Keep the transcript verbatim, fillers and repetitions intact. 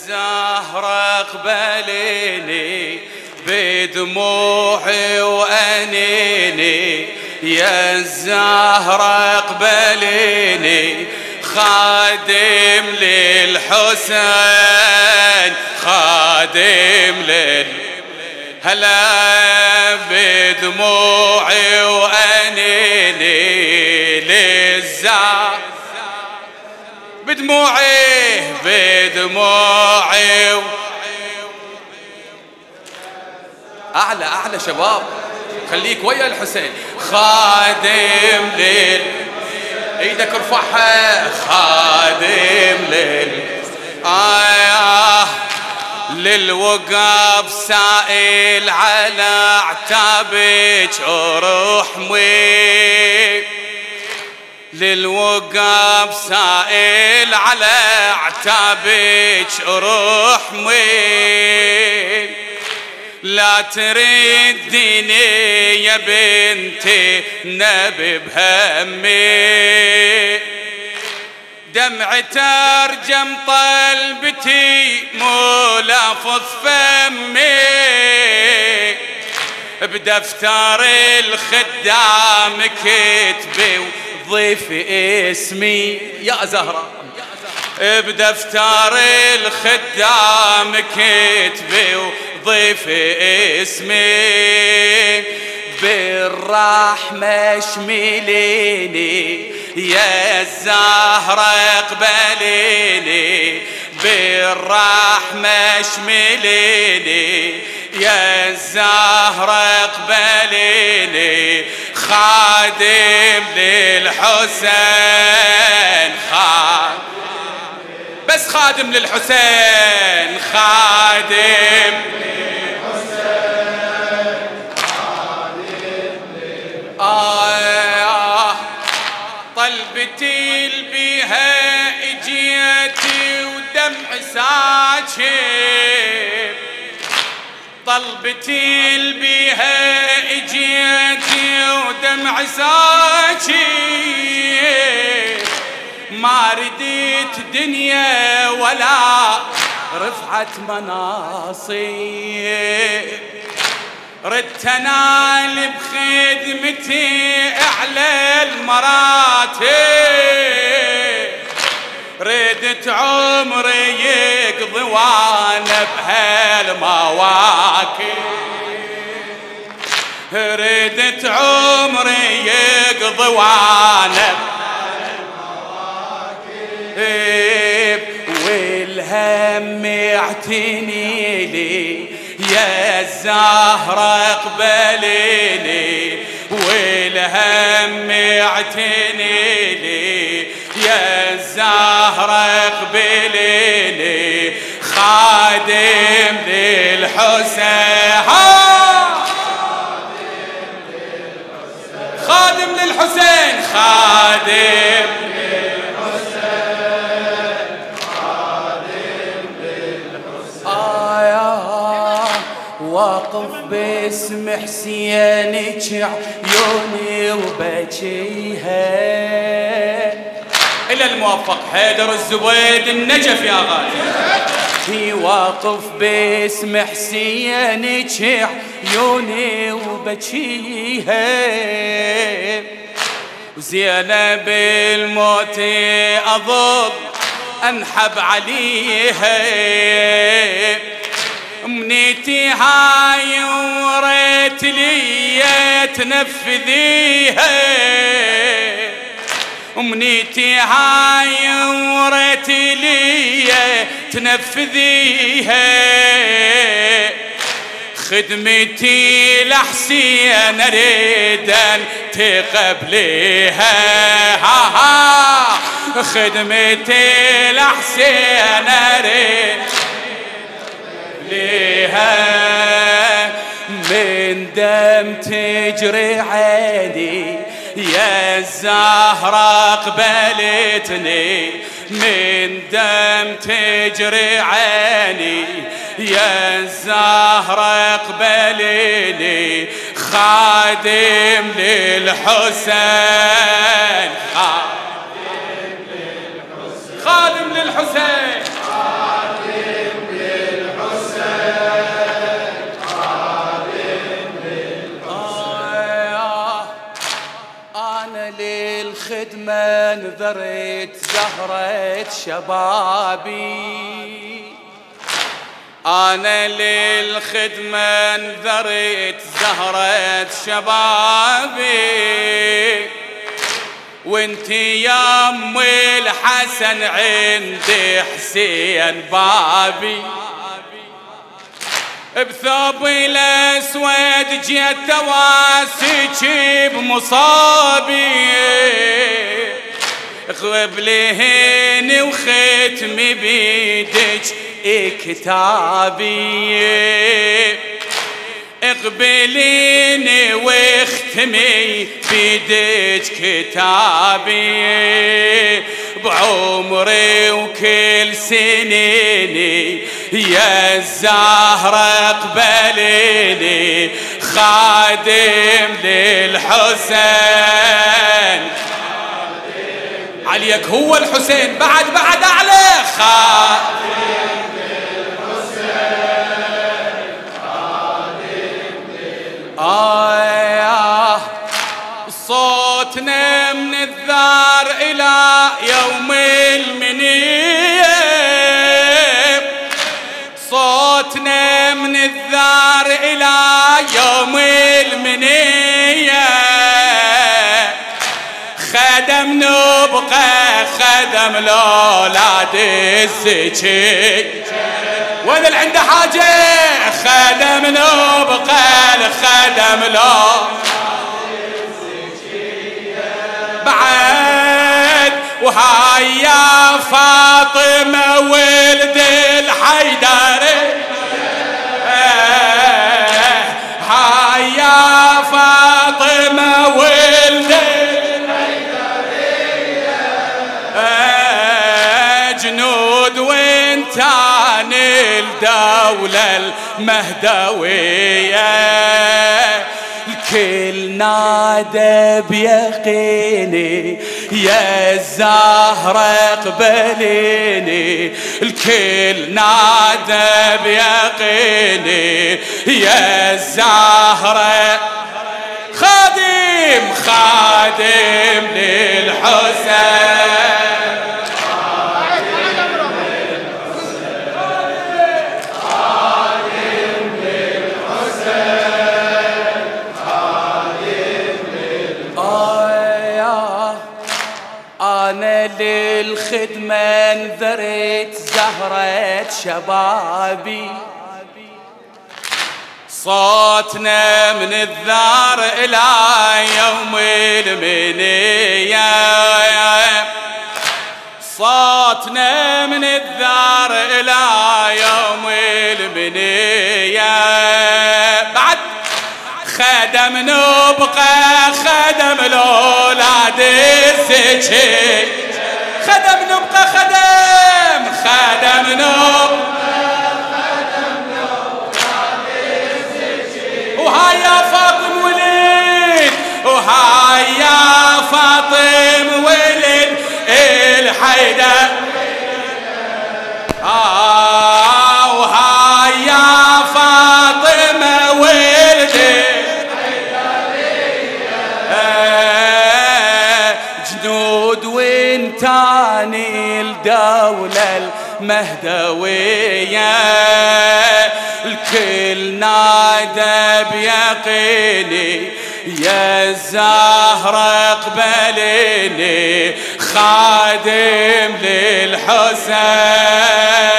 الزهرة اقبليني بدموعي وأنيني، يا الزهرة اقبليني خادم للحسين، خادم لل هلا بدموعي وأنيني للزهرة، بدموعي بدموعي و... أعلى أعلى شباب، خليك ويا الحسين. خادم لل ايدك ارفعها، خادم لل آه للوقف سائل على عتابك ورحمي، للوقف سائل على عتابك ورحمي، لا ترديني يا بنتي نبي بهمي، دمع ترجم طلبتي مو لافظ فمي، بدفتر الخدام كتبي وضيف اسمي يا زهرة، بدفتر الخدام كتبي وضيف اسمي، بالرحمة اشمليني يا الزهرة اقبليني، بالرحمة اشمليني يا الزهرة اقبليني خادم للحسين، خادم بس خادم للحسين، خادم للحسين، خادم للحسين. آه طلبتي بها اجيتي ودمع ساكب، طلبتي بها اجيتي ودمع ساكب، ما رديت دنيا ولا رفعت مناصب، ردت انال بخدمتي اعلى المراتب، ردت عمري يقضي وانا بهالمواكب، ردت عمري يقضي وانا والهم اعتني لي يا الزهرة اقبليني، والهم اعتني لي يا الزهرة اقبليني خادم للحسين، خادم للحسين، خادم واقف باسم حسينك عيوني وبجيها، إلى الموفق حيدر الزبيد النجف يا غالي، واقف باسم حسينك عيوني وبجيها، وزينب الموت أظل أنحب عليها، امنيتي هاي وريت لي تنفذيها، امنيتي هاي وريت لي تنفذيها، خدمتي لحسين اريد ان تقبليها، ها ها خدمتي لحسين اريد ليها، من دم تجري عيني يا الزهرة قبلتني، من دم تجري عيني يا الزهرة قبليني خادم للحسين، خادم للحسين، خادم للحسين، خادم للخدمة نذرت زهرة شبابي، أنا للخدمة نذرت زهرة شبابي، وانتي يا أم الحسن عندي حسين بابي، بثوب الأسود جيت تواسيك بمصابي، قبلهن وختمي بيدك كتابي، اقبليني واختمي بيدك كتابي، بعمري وكل سنيني يا الزهرة اقبليني، خادم للحسين. عليك هو الحسين بعد بعد أعلى، خادم آه صوتنا من الذار إلى يوم المنية، صوتنا من الذار إلى يوم المنية، خدم نبقى خدم لأولاد الزكي، وين اللي عنده حاجة خدم نبقى الخدم له بعد، وهاي يا فاطمة ولد الحيدر، هاي يا فاطمة ولد الحيدر، جنود وانتان الدولة المهدوية، الكل نادى بيقيني يا الزهرة اقبليني، الكل نادى بيقيني يا الزهرة، خادم خادم للحسين، أنا للخدمة نذرت زهرة شبابي، صوتنا من الذار إلى يوم المنية، صوتنا من الذار إلى يوم المنية، بعد خدم نبقى خدم لأولاد الزكي، خدم نبقى خدم خدم نبقى خدم لأولاد الزكي، وهاي يا فاطم ولد، وهاي يا فاطم ولد الحيدر، آه وهاي يا فاطمة ولد جنود وانتاني الدولة المهدوية، الكل نادى بيقيني يا الزهرة اقبليني، خادم للحسين.